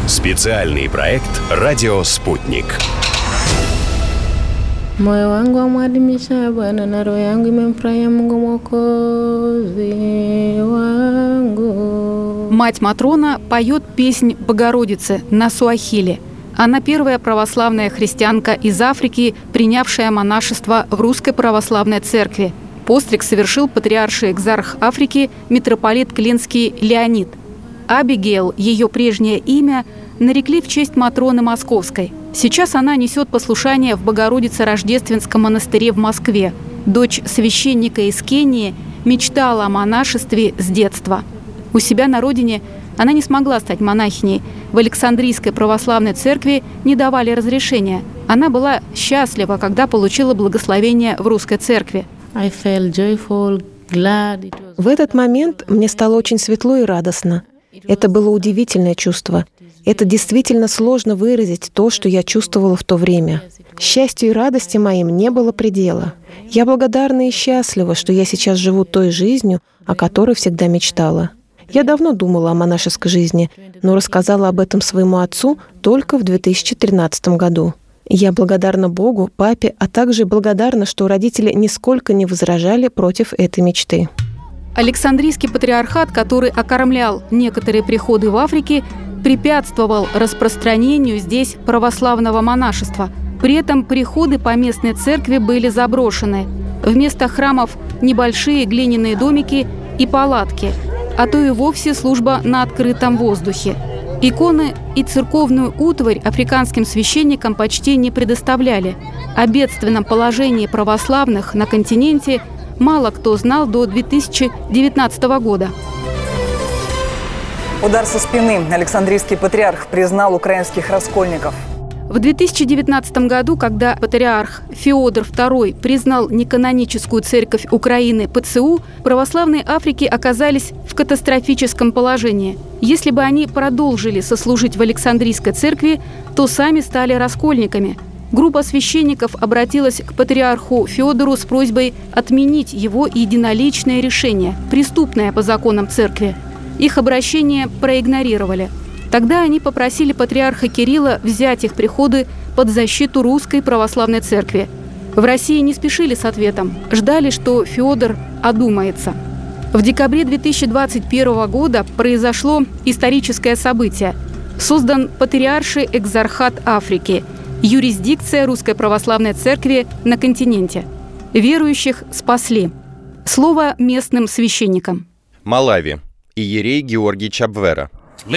Специальный проект «Радио Спутник». Moyo wangu wamwadhimisha Bwana na roho yangu imemfurahia Mungu Mwokozi wangu. Мать Матрона поет песнь Богородицы на суахили. Она первая православная христианка из Африки, принявшая монашество в Русской православной церкви. Постриг совершил патриарший экзарх Африки митрополит Клинский Леонид. Абигейл, ее прежнее имя, нарекли в честь Матроны Московской. Сейчас она несет послушание в Богородице-Рождественском монастыре в Москве. Дочь священника из Кении мечтала о монашестве с детства. У себя на родине она не смогла стать монахиней. В Александрийской православной церкви не давали разрешения. Она была счастлива, когда получила благословение в русской церкви. В этот момент мне стало очень светло и радостно. Это было удивительное чувство. Это действительно сложно выразить то, что я чувствовала в то время. Счастью и радости моим не было предела. Я благодарна и счастлива, что я сейчас живу той жизнью, о которой всегда мечтала. Я давно думала о монашеской жизни, но рассказала об этом своему отцу только в 2013 году. Я благодарна Богу, папе, а также благодарна, что родители нисколько не возражали против этой мечты. Александрийский патриархат, который окормлял некоторые приходы в Африке, препятствовал распространению здесь православного монашества. При этом приходы по местной церкви были заброшены. Вместо храмов небольшие глиняные домики и палатки, а то и вовсе служба на открытом воздухе. Иконы и церковную утварь африканским священникам почти не предоставляли. О бедственном положении православных на континенте мало кто знал до 2019 года. Удар со спины. Александрийский патриарх признал украинских раскольников. В 2019 году, когда патриарх Феодор II признал неканоническую церковь Украины ПЦУ, православные Африки оказались в катастрофическом положении. Если бы они продолжили сослужить в Александрийской церкви, то сами стали раскольниками. Группа священников обратилась к патриарху Феодору с просьбой отменить его единоличное решение, преступное по законам церкви. Их обращение проигнорировали. Тогда они попросили патриарха Кирилла взять их приходы под защиту Русской православной церкви. В России не спешили с ответом, ждали, что Феодор одумается. В декабре 2021 года произошло историческое событие. Создан Патриарший экзархат Африки, юрисдикция Русской православной церкви на континенте. Верующих спасли. Слово местным священникам. Малави. Иерей Георгий Чабвера.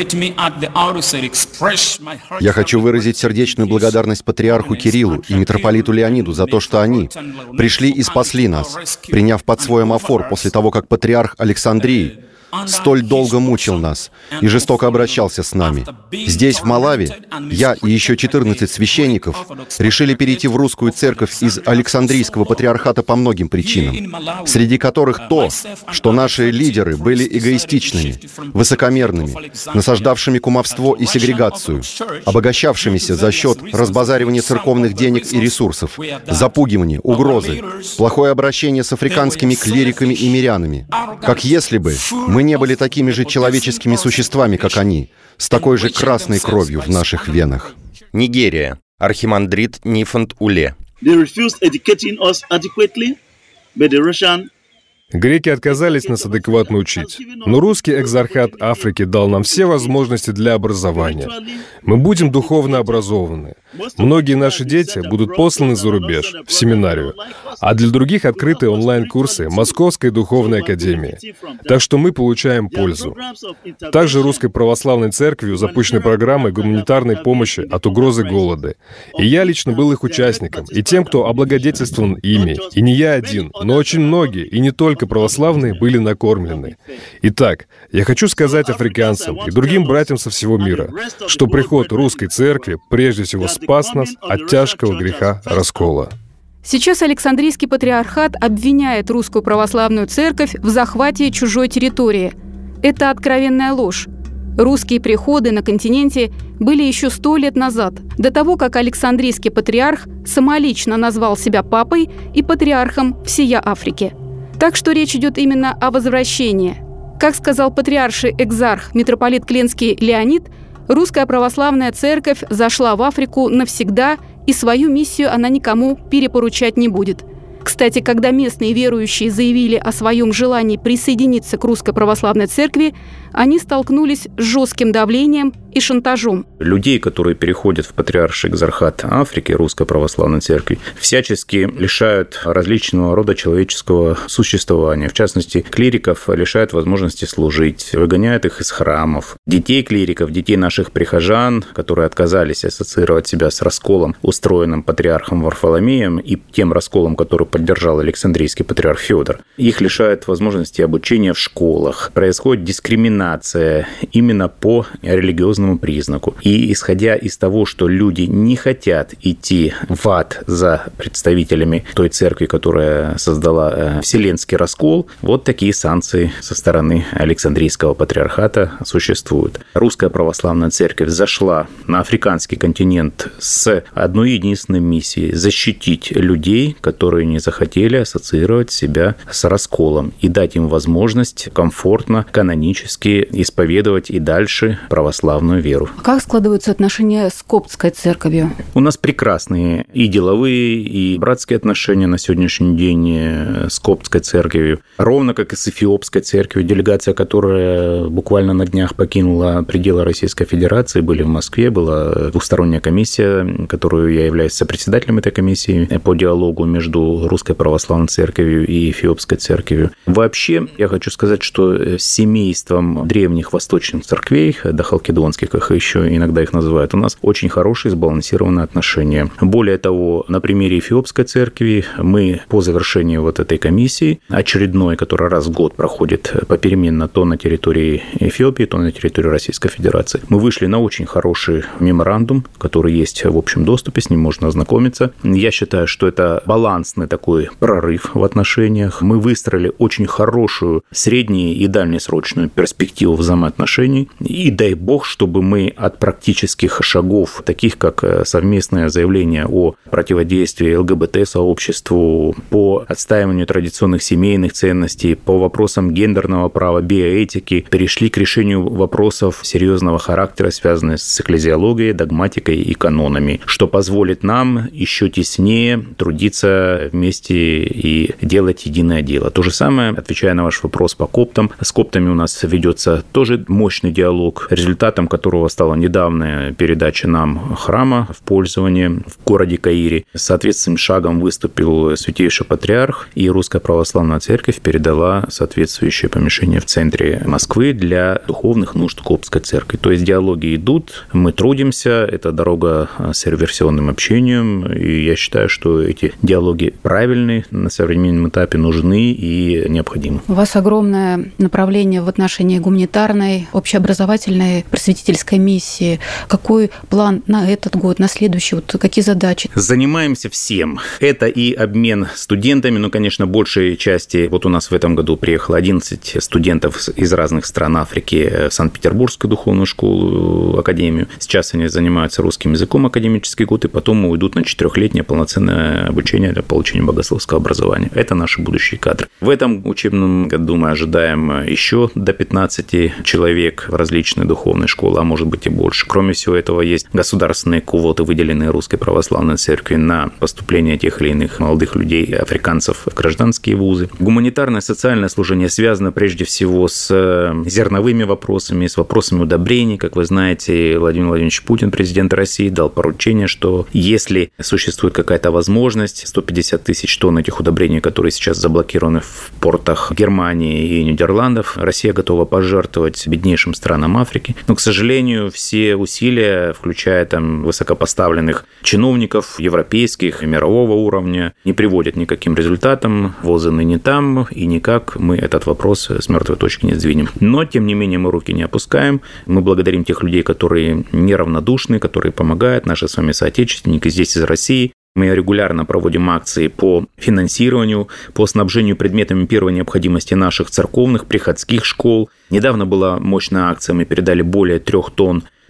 Я хочу выразить сердечную благодарность патриарху Кириллу и митрополиту Леониду за то, что они пришли и спасли нас, приняв под свой омофор после того, как патриарх Александрии столь долго мучил нас и жестоко обращался с нами. Здесь, в Малави, я и еще 14 священников решили перейти в русскую церковь из Александрийского патриархата по многим причинам, среди которых то, что наши лидеры были эгоистичными, высокомерными, насаждавшими кумовство и сегрегацию, обогащавшимися за счет разбазаривания церковных денег и ресурсов, запугивания, угрозы, плохое обращение с африканскими клириками и мирянами, как если бы мы не были такими же человеческими существами, как они, с такой же красной кровью в наших венах. Нигерия. Архимандрит Нифонт Уле. Греки отказались нас адекватно учить, но русский экзархат Африки дал нам все возможности для образования. Мы будем духовно образованы. Многие наши дети будут посланы за рубеж, в семинарию, а для других открыты онлайн-курсы Московской духовной академии. Так что мы получаем пользу. Также Русской православной церковью запущены программы гуманитарной помощи от угрозы голода. И я лично был их участником, и тем, кто облагодетельствован ими. И не я один, но очень многие, и не только православные, были накормлены. Итак, я хочу сказать африканцам и другим братьям со всего мира, что приход русской церкви прежде всего спас нас от тяжкого греха раскола. Сейчас Александрийский патриархат обвиняет Русскую православную церковь в захвате чужой территории. Это откровенная ложь. Русские приходы на континенте были еще 100 лет назад, до того, как Александрийский патриарх самолично назвал себя папой и патриархом всея Африки. Так что речь идет именно о возвращении. Как сказал патриарший экзарх митрополит Клинский Леонид, Русская православная церковь зашла в Африку навсегда, и свою миссию она никому перепоручать не будет. Кстати, когда местные верующие заявили о своем желании присоединиться к Русской православной церкви, они столкнулись с жестким давлением и шантажом. Людей, которые переходят в Патриарший Экзархат Африки, Русской православной церкви, всячески лишают различного рода человеческого существования. В частности, клириков лишают возможности служить, выгоняют их из храмов. Детей клириков, детей наших прихожан, которые отказались ассоциировать себя с расколом, устроенным патриархом Варфоломеем, и тем расколом, который поддержал Александрийский патриарх Феодор, их лишают возможности обучения в школах. Происходит дискриминация именно по религиозному признаку. И исходя из того, что люди не хотят идти в ад за представителями той церкви, которая создала Вселенский раскол, вот такие санкции со стороны Александрийского патриархата существуют. Русская православная церковь зашла на африканский континент с одной единственной миссией – защитить людей, которые не захотели ассоциировать себя с расколом, и дать им возможность комфортно, канонически исповедовать и дальше православную веру. Как складываются отношения с коптской церковью? У нас прекрасные и деловые, и братские отношения на сегодняшний день с коптской церковью, ровно как и с эфиопской церковью, делегация, которая буквально на днях покинула пределы Российской Федерации, были в Москве, была двухсторонняя комиссия, которую я являюсь сопредседателем этой комиссии по диалогу между Русской православной церковью и эфиопской церковью. Вообще, я хочу сказать, что с семейством древних восточных церквей, дохалкидонских, как еще иногда их называют, у нас очень хорошие сбалансированные отношения. Более того, на примере эфиопской церкви мы по завершении вот этой комиссии, очередной, которая раз в год проходит попеременно то на территории Эфиопии, то на территории Российской Федерации, мы вышли на очень хороший меморандум, который есть в общем доступе, с ним можно ознакомиться. Я считаю, что это балансный такой прорыв в отношениях. Мы выстроили очень хорошую среднюю и дальнесрочную перспективу взаимоотношений. И дай бог, чтобы мы от практических шагов, таких как совместное заявление о противодействии ЛГБТ-сообществу, по отстаиванию традиционных семейных ценностей, по вопросам гендерного права, биоэтики, перешли к решению вопросов серьезного характера, связанных с экклезиологией, догматикой и канонами, что позволит нам еще теснее трудиться вместе и делать единое дело. То же самое, отвечая на ваш вопрос по коптам, с коптами у нас ведется тоже мощный диалог, результатом которого стала недавняя передача нам храма в пользование в городе Каире. Соответственным шагом выступил Святейший Патриарх, и Русская Православная Церковь передала соответствующее помещение в центре Москвы для духовных нужд Коптской Церкви. То есть диалоги идут, мы трудимся, это дорога с реверсионным общением, и я считаю, что эти диалоги правильные, на современном этапе нужны и необходимы. У вас огромное направление в отношении гуманитарной, общеобразовательной, просветительской миссии. Какой план на этот год, на следующий? Вот какие задачи? Занимаемся всем. Это и обмен студентами, но, конечно, большей части. Вот у нас в этом году приехало 11 студентов из разных стран Африки в Санкт-Петербургскую духовную школу, академию. Сейчас они занимаются русским языком академический год, и потом уйдут на 4-летнее полноценное обучение для получения богословского образования. Это наши будущие кадры. В этом учебном году мы ожидаем еще до 15 человек в различные духовные школы, а может быть и больше. Кроме всего этого, есть государственные квоты, выделенные Русской Православной Церкви на поступление тех или иных молодых людей, африканцев в гражданские вузы. Гуманитарное социальное служение связано прежде всего с зерновыми вопросами, с вопросами удобрений. Как вы знаете, Владимир Владимирович Путин, президент России, дал поручение, что если существует какая-то возможность, 150 тысяч тонн этих удобрений, которые сейчас заблокированы в портах Германии и Нидерландов, Россия готова пожертвовать беднейшим странам Африки. Но, к сожалению, все усилия, включая там высокопоставленных чиновников европейских и мирового уровня, не приводят ни к каким результатам. ВОЗы ныне там, и никак мы этот вопрос с мертвой точки не сдвинем. Но, тем не менее, мы руки не опускаем. Мы благодарим тех людей, которые неравнодушны, которые помогают, наши с вами соотечественники здесь из России. Мы регулярно проводим акции по финансированию, по снабжению предметами первой необходимости наших церковных, приходских школ. Недавно была мощная акция, мы передали более 3 тонн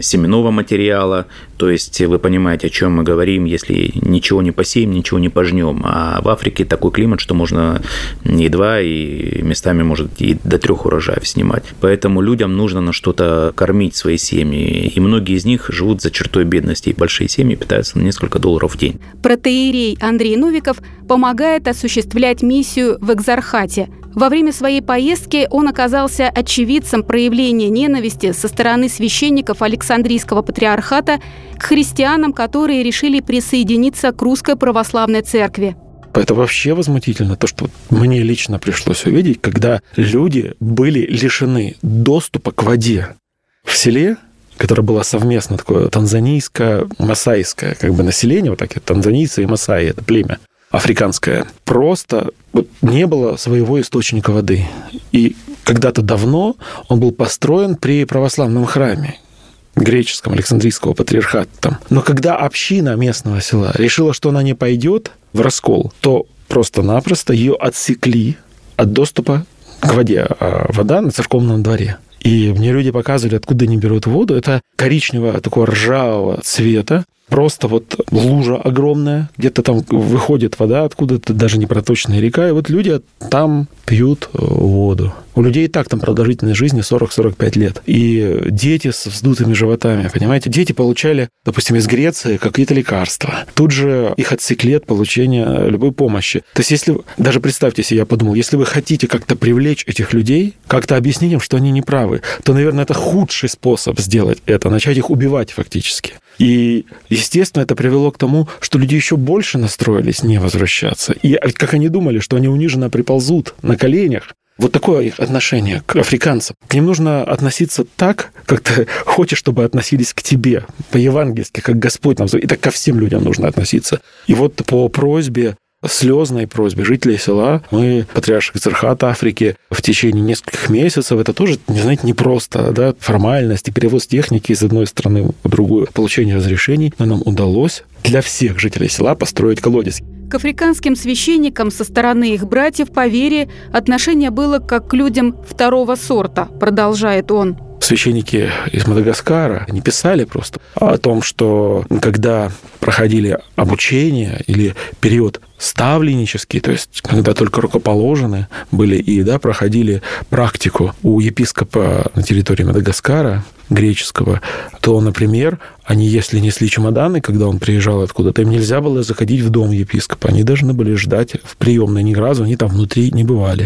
семенного материала. То есть вы понимаете, о чем мы говорим, если ничего не посеем, ничего не пожнем. А в Африке такой климат, что можно и 2, и местами, может, и до 3 урожаев снимать. Поэтому людям нужно на что-то кормить свои семьи. И многие из них живут за чертой бедности. И большие семьи питаются на несколько долларов в день. Протоиерей Андрей Новиков помогает осуществлять миссию в Экзархате. Во время своей поездки он оказался очевидцем проявления ненависти со стороны священников Александрийского патриархата к христианам, которые решили присоединиться к Русской Православной Церкви. Это вообще возмутительно, то, что мне лично пришлось увидеть, когда люди были лишены доступа к воде. В селе, которое было совместно такое танзанийско-масайское население, вот так, танзанийцы и масаи, это племя африканское, просто не было своего источника воды. И когда-то давно он был построен при православном храме греческом, Александрийского патриархата. Но когда община местного села решила, что она не пойдет в раскол, то просто-напросто ее отсекли от доступа к воде. А вода на церковном дворе. И мне люди показывали, откуда они берут воду. Это коричневого, такого ржавого цвета. Просто лужа огромная, где-то там выходит вода откуда-то, даже не проточная река, и люди там пьют воду. У людей и так там продолжительность жизни 40-45 лет. И дети с вздутыми животами, понимаете? Дети получали, допустим, из Греции какие-то лекарства. Тут же их отсекли от получения любой помощи. То есть, даже представьте себе, я подумал, если вы хотите как-то привлечь этих людей, как-то объяснить им, что они неправы, то, наверное, это худший способ сделать это, начать их убивать фактически. И, естественно, это привело к тому, что люди еще больше настроились не возвращаться. И как они думали, что они униженно приползут на коленях. Вот такое их отношение к африканцам. К ним нужно относиться так, как ты хочешь, чтобы относились к тебе, по-евангельски, как Господь нам зовет. И так ко всем людям нужно относиться. И по просьбе, слезной просьбе жителей села мы, патриарших Экзархата Африки, в течение нескольких месяцев, это тоже, знаете, непросто, формальность и перевоз техники из одной страны в другую, получение разрешений, но нам удалось для всех жителей села построить колодец. К африканским священникам со стороны их братьев по вере отношение было как к людям второго сорта, продолжает он. Священники из Мадагаскара не писали просто о том, что когда проходили обучение или период ставленнический, то есть когда только рукоположены были и проходили практику у епископа на территории Мадагаскара, греческого, то, например, они, если несли чемоданы, когда он приезжал откуда-то, им нельзя было заходить в дом епископа. Они должны были ждать в приемной ни разу, они там внутри не бывали.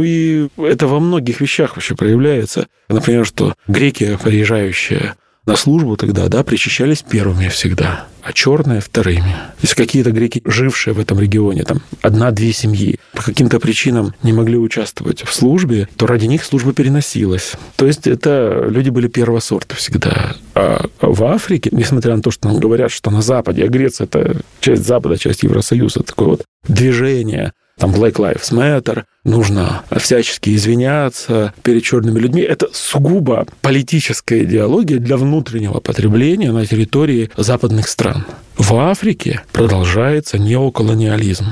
И это во многих вещах вообще проявляется. Например, что греки, приезжающие на службу тогда, причащались первыми всегда, а черные вторыми. Если какие-то греки, жившие в этом регионе, 1-2 семьи, по каким-то причинам не могли участвовать в службе, то ради них служба переносилась. То есть это люди были первого сорта всегда. А в Африке, несмотря на то, что нам говорят, что на Западе, а Греция — это часть Запада, часть Евросоюза, такое движение, Black Lives Matter, нужно всячески извиняться перед черными людьми. Это сугубо политическая идеология для внутреннего потребления на территории западных стран. В Африке продолжается неоколониализм.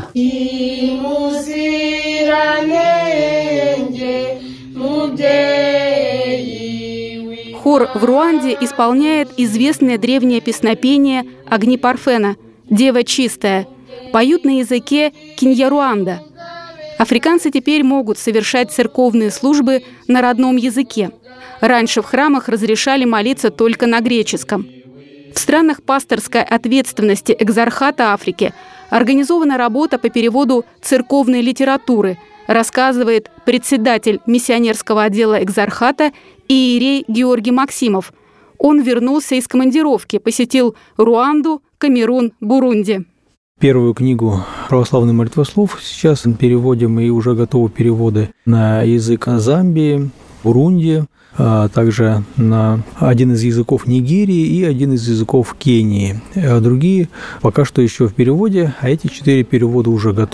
Хор в Руанде исполняет известное древнее песнопение «Огни Парфена» «Дева чистая». Поют на языке киньяруанда. Африканцы теперь могут совершать церковные службы на родном языке. Раньше в храмах разрешали молиться только на греческом. В странах пасторской ответственности Экзархата Африки организована работа по переводу церковной литературы, рассказывает председатель миссионерского отдела Экзархата иерей Георгий Максимов. Он вернулся из командировки, посетил Руанду, Камерун, Бурунди. Первую книгу «Православный молитвослов» сейчас переводим, и уже готовы переводы на язык Замбии, Бурунди, а также на один из языков Нигерии и один из языков Кении. А другие пока что еще в переводе, а эти 4 перевода уже готовы.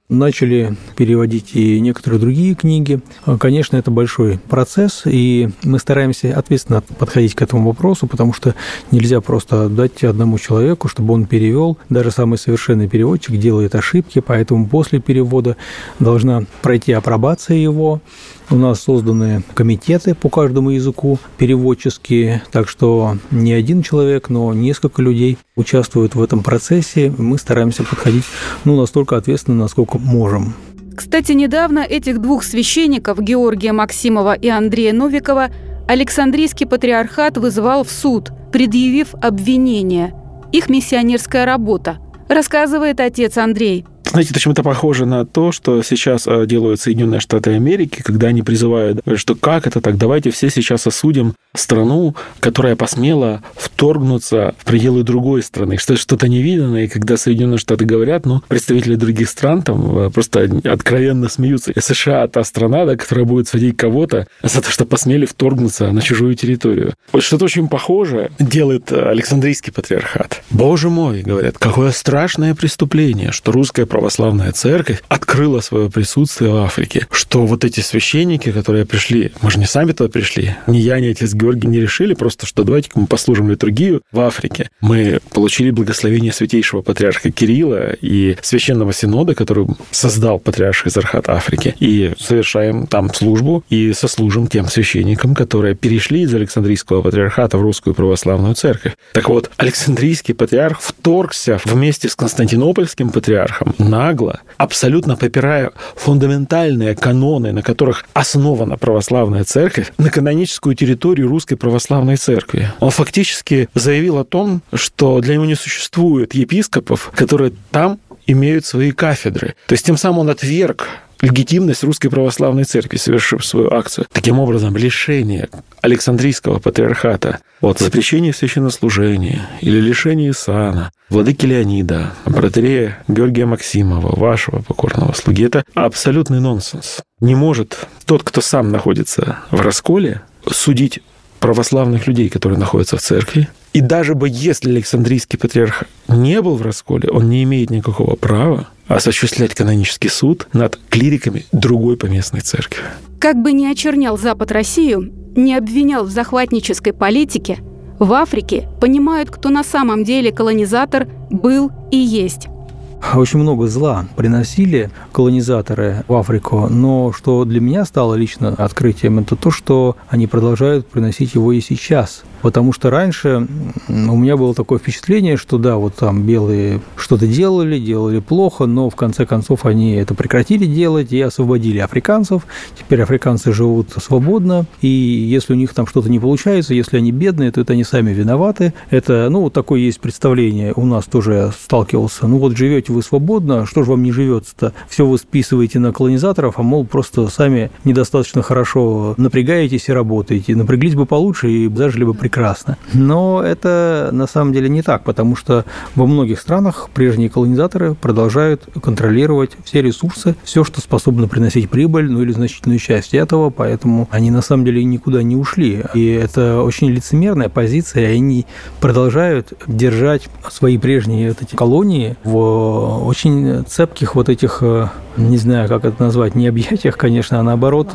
начали переводить и некоторые другие книги. Конечно, это большой процесс, и мы стараемся ответственно подходить к этому вопросу, потому что нельзя просто отдать одному человеку, чтобы он перевел. Даже самый совершенный переводчик делает ошибки, поэтому после перевода должна пройти апробация его. У нас созданы комитеты по каждому языку переводческие, так что не один человек, но несколько людей участвуют в этом процессе. Мы стараемся подходить настолько ответственно, насколько можем. Кстати, недавно этих двух священников, Георгия Максимова и Андрея Новикова, Александрийский патриархат вызывал в суд, предъявив обвинение. Их миссионерская работа. Рассказывает отец Андрей. Знаете, это чем-то похоже на то, что сейчас делают Соединенные Штаты Америки, когда они призывают, что как это так, давайте все сейчас осудим страну, которая посмела вторгнуться в пределы другой страны, что это что-то невиданное, и когда Соединенные Штаты говорят, представители других стран там просто откровенно смеются. И США та страна, которая будет судить кого-то за то, что посмели вторгнуться на чужую территорию. Вот что-то очень похожее делает Александрийский патриархат. Боже мой, говорят, какое страшное преступление, что русская православная церковь открыла свое присутствие в Африке, что вот эти священники, которые пришли, мы же не сами туда пришли, ни я, ни отец Георгий не решили просто, что давайте-ка мы послужим литургию в Африке. Мы получили благословение святейшего патриарха Кирилла и священного синода, который создал патриарх Экзархат Африки, и совершаем там службу и сослужим тем священникам, которые перешли из Александрийского патриархата в русскую православную церковь. Так вот, Александрийский патриарх вторгся вместе с Константинопольским патриархом нагло, абсолютно попирая фундаментальные каноны, на которых основана православная церковь, на каноническую территорию русской православной церкви. Он фактически заявил о том, что для него не существует епископов, которые там имеют свои кафедры. То есть тем самым он отверг легитимность русской православной церкви, совершив свою акцию. Таким образом, лишение Александрийского патриархата от запрещения священнослужения или лишения сана владыки Леонида, протоиерея Георгия Максимова, вашего покорного слуги, это абсолютный нонсенс. Не может тот, кто сам находится в расколе, судить православных людей, которые находятся в церкви. И даже бы если Александрийский патриарх не был в расколе, он не имеет никакого права осуществлять канонический суд над клириками другой поместной церкви. Как бы ни очернял Запад Россию, не обвинял в захватнической политике, в Африке понимают, кто на самом деле колонизатор был и есть. Очень много зла приносили колонизаторы в Африку, но что для меня стало лично открытием, это то, что они продолжают приносить его и сейчас. Потому что раньше у меня было такое впечатление, что да, вот там белые что-то делали плохо, но в конце концов они это прекратили делать и освободили африканцев. Теперь африканцы живут свободно, и если у них там что-то не получается, если они бедные, то это они сами виноваты. Это, вот такое есть представление, у нас тоже я сталкивался. Вот живете вы свободно, что же вам не живется-то? Все вы списываете на колонизаторов, а мол, просто сами недостаточно хорошо напрягаетесь и работаете. Напряглись бы получше и зажили бы прекрасно. Но это на самом деле не так, потому что во многих странах прежние колонизаторы продолжают контролировать все ресурсы, все, что способно приносить прибыль, или значительную часть этого, поэтому они на самом деле никуда не ушли. И это очень лицемерная позиция, и они продолжают держать свои прежние эти колонии в очень цепких этих, не знаю, как это назвать, не объятиях, конечно, а наоборот,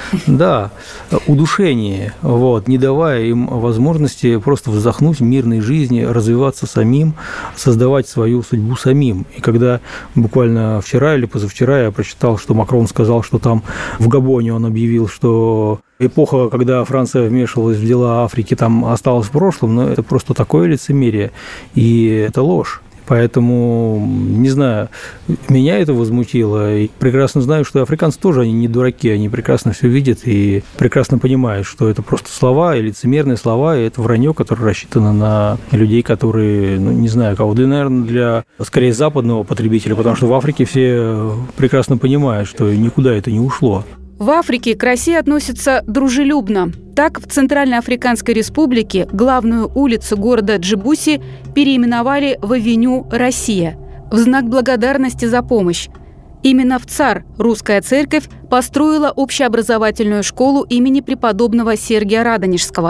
да, удушении, не давая им возможности просто вздохнуть в мирной жизни, развиваться самим, создавать свою судьбу самим. И когда буквально вчера или позавчера я прочитал, что Макрон сказал, что там в Габоне он объявил, что эпоха, когда Франция вмешивалась в дела Африки, там осталась в прошлом, но это просто такое лицемерие, и это ложь. Поэтому, не знаю, меня это возмутило. И прекрасно знаю, что африканцы тоже, они не дураки, они прекрасно все видят и прекрасно понимают, что это просто слова, и лицемерные слова, и это вранье, которое рассчитано на людей, которые, не знаю, кого, наверное, для, скорее, западного потребителя, потому что в Африке все прекрасно понимают, что никуда это не ушло. В Африке к России относятся дружелюбно. Так, в Центральной Африканской Республике главную улицу города Джибуси переименовали в авеню «Россия» в знак благодарности за помощь. Именно в ЦАР русская церковь построила общеобразовательную школу имени преподобного Сергия Радонежского.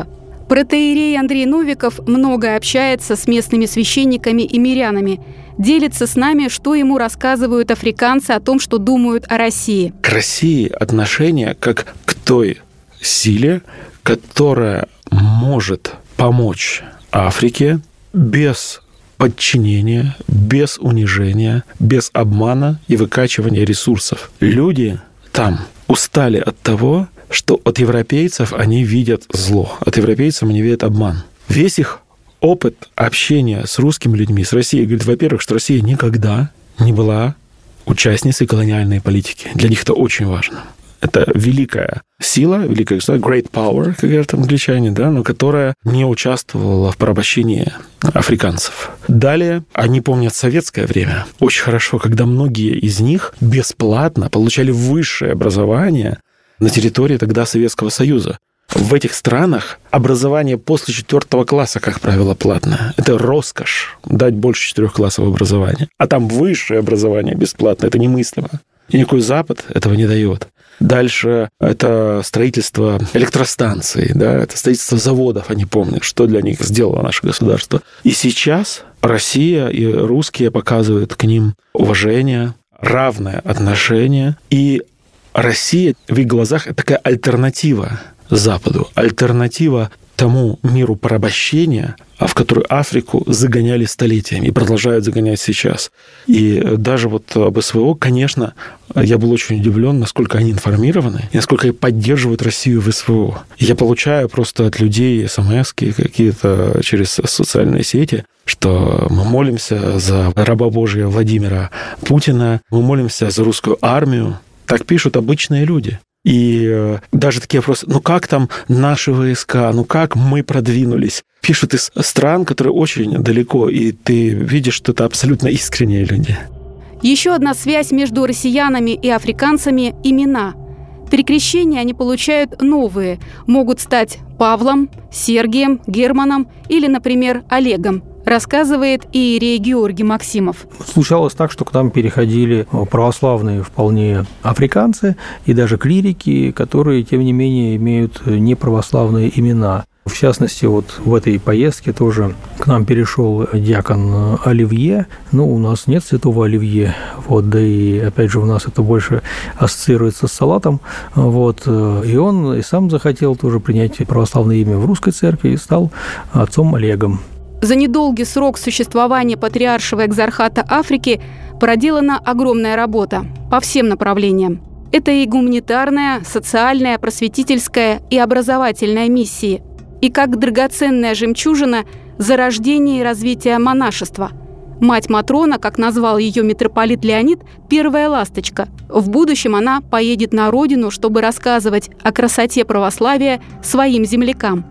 Протоиерей Андрей Новиков много общается с местными священниками и мирянами. Делится с нами, что ему рассказывают африканцы о том, что думают о России. К России отношение как к той силе, которая может помочь Африке без подчинения, без унижения, без обмана и выкачивания ресурсов. Люди там устали от того, что от европейцев они видят зло, от европейцев они видят обман. Весь их опыт общения с русскими людьми, с Россией, говорит, во-первых, что Россия никогда не была участницей колониальной политики. Для них это очень важно. Это великая сила, великая государство, great power, как говорят англичане, да, но которая не участвовала в порабощении африканцев. Далее они помнят советское время очень хорошо, когда многие из них бесплатно получали высшее образование на территории тогда Советского Союза. В этих странах образование после 4 класса, как правило, платное. Это роскошь дать больше 4 классов образования. А там высшее образование бесплатно. Это немыслимо. И никакой Запад этого не дает. Дальше это строительство электростанций, да, это строительство заводов, они помнят, что для них сделало наше государство. И сейчас Россия и русские показывают к ним уважение, равное отношение. И Россия в их глазах – это такая альтернатива Западу, альтернатива тому миру порабощения, в который Африку загоняли столетиями и продолжают загонять сейчас. И даже вот об СВО, конечно, я был очень удивлен, насколько они информированы и насколько они поддерживают Россию в СВО. Я получаю просто от людей смс-ки какие-то через социальные сети, что мы молимся за раба Божия Владимира Путина, мы молимся за русскую армию. Так пишут обычные люди. И даже такие вопросы, ну как там наши войска, ну как мы продвинулись? Пишут из стран, которые очень далеко, и ты видишь, что это абсолютно искренние люди. Еще одна связь между россиянами и африканцами – имена. При крещении они получают новые, могут стать Павлом, Сергием, Германом или, например, Олегом, рассказывает иерей Георгий Максимов. Случалось так, что к нам переходили православные вполне африканцы и даже клирики, которые, тем не менее, имеют неправославные имена. В частности, вот в этой поездке тоже к нам перешел диакон Оливье. Ну, у нас нет святого Оливье, вот, да и, опять же, у нас это больше ассоциируется с салатом, вот, и он и сам захотел тоже принять православное имя в русской церкви и стал отцом Олегом. За недолгий срок существования Патриаршего экзархата Африки проделана огромная работа по всем направлениям. Это и гуманитарная, социальная, просветительская и образовательная миссии. И как драгоценная жемчужина зарождение и развитие монашества. Мать Матрона, как назвал ее митрополит Леонид, первая ласточка. В будущем она поедет на родину, чтобы рассказывать о красоте православия своим землякам.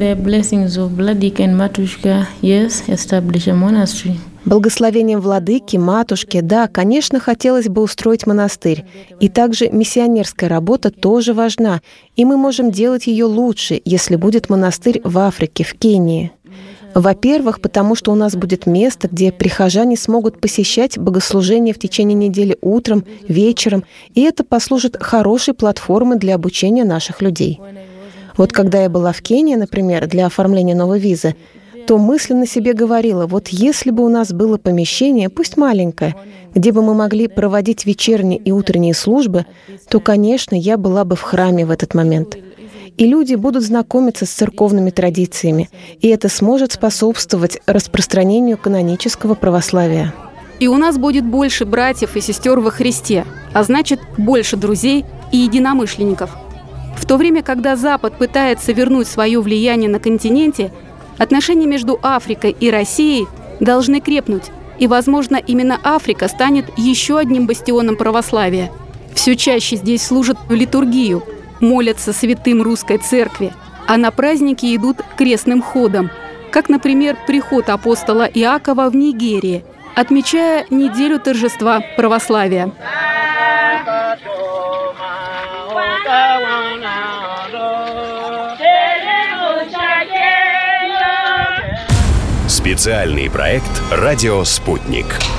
Благословением владыки, матушки, да, конечно, хотелось бы устроить монастырь. И также миссионерская работа тоже важна, и мы можем делать ее лучше, если будет монастырь в Африке, в Кении. Во-первых, потому что у нас будет место, где прихожане смогут посещать богослужения в течение недели утром, вечером, и это послужит хорошей платформой для обучения наших людей. Вот когда я была в Кении, например, для оформления новой визы, то мысленно себе говорила, вот если бы у нас было помещение, пусть маленькое, где бы мы могли проводить вечерние и утренние службы, то, конечно, я была бы в храме в этот момент. И люди будут знакомиться с церковными традициями, и это сможет способствовать распространению канонического православия. И у нас будет больше братьев и сестер во Христе, а значит, больше друзей и единомышленников. В то время, когда Запад пытается вернуть свое влияние на континенте, отношения между Африкой и Россией должны крепнуть, и, возможно, именно Африка станет еще одним бастионом православия. Все чаще здесь служат литургию, молятся святым русской церкви, а на праздники идут крестным ходом, как, например, приход апостола Иакова в Нигерии, отмечая неделю торжества православия. Специальный проект «Радио Спутник».